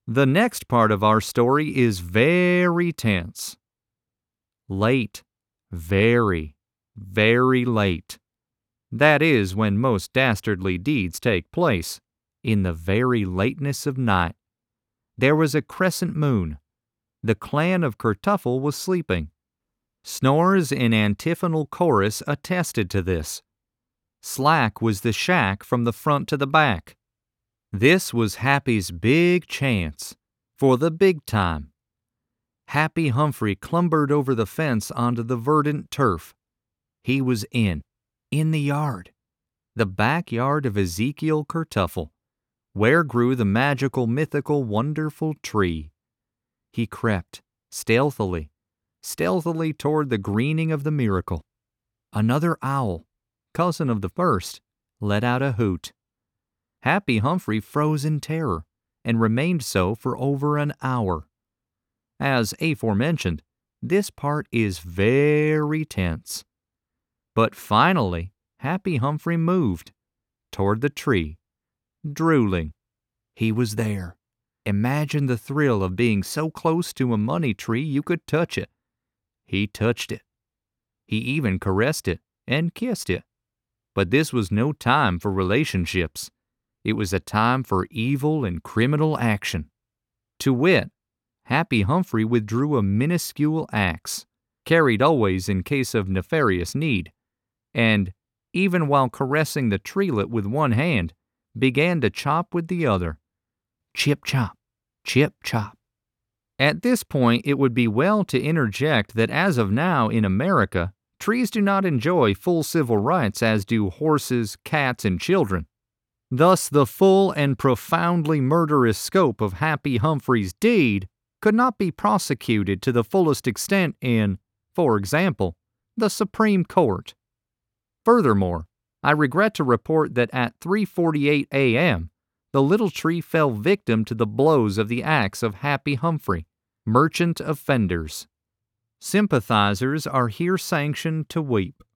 The next part of our story is very tense. Late, very, very late. That is when most dastardly deeds take place, in the very lateness of night. There was a crescent moon. The clan of Kertuffle was sleeping. Snores in antiphonal chorus attested to this. Slack was the shack from the front to the back. This was Happy's big chance, for the big time. Happy Humphrey clambered over the fence onto the verdant turf. He was in the yard, the backyard of Ezekiel Kertuffle, where grew the magical, mythical, wonderful tree. He crept, stealthily toward the greening of the miracle. Another owl, cousin of the first, let out a hoot. Happy Humphrey froze in terror, and remained so for over an hour. As aforementioned, this part is very tense. But finally, Happy Humphrey moved toward the tree, drooling. He was there. Imagine the thrill of being so close to a money tree you could touch it. He touched it. He even caressed it and kissed it. But this was no time for relationships. It was a time for evil and criminal action. To wit, Happy Humphrey withdrew a minuscule axe, carried always in case of nefarious need, and, even while caressing the treelet with one hand, began to chop with the other. Chip chop, chip chop. At this point, it would be well to interject that as of now in America, trees do not enjoy full civil rights as do horses, cats, and children. Thus, the full and profoundly murderous scope of Happy Humphrey's deed could not be prosecuted to the fullest extent in, for example, the Supreme Court. Furthermore, I regret to report that at 3:48 a.m., the little tree fell victim to the blows of the axe of Happy Humphrey, merchant of Fenders. Sympathizers are here sanctioned to weep.